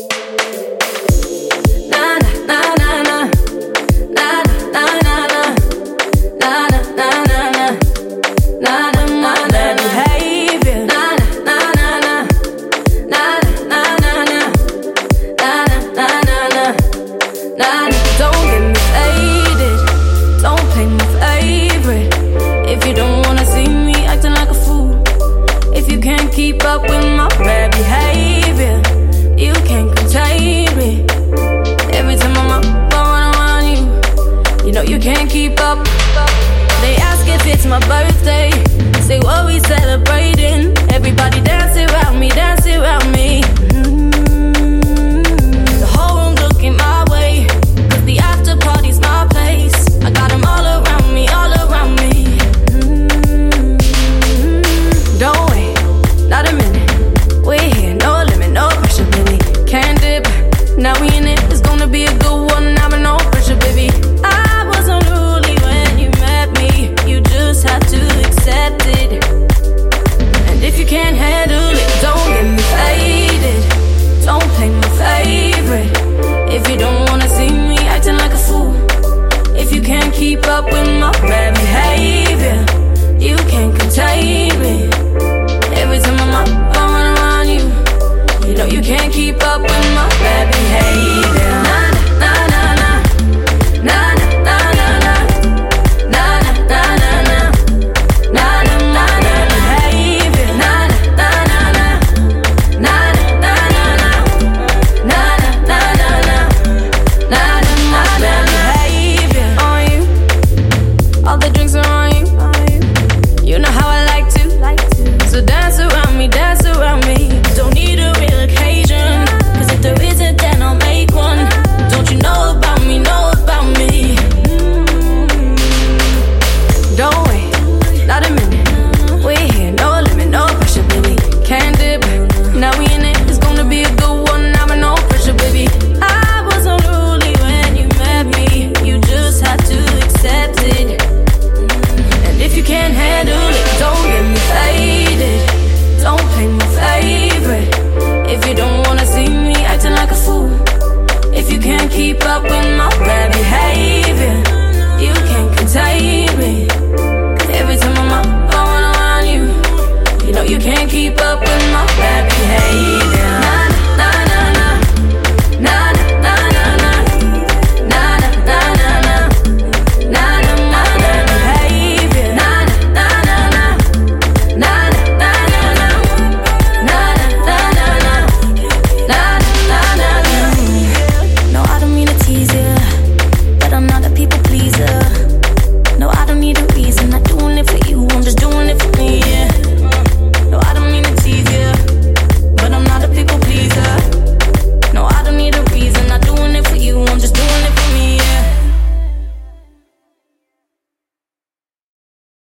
Keep up with my bad behavior. You can't contain me. Every time I'm up, going around you, you know you can't keep up. They ask if it's my birthday, say what we celebrating. Everybody there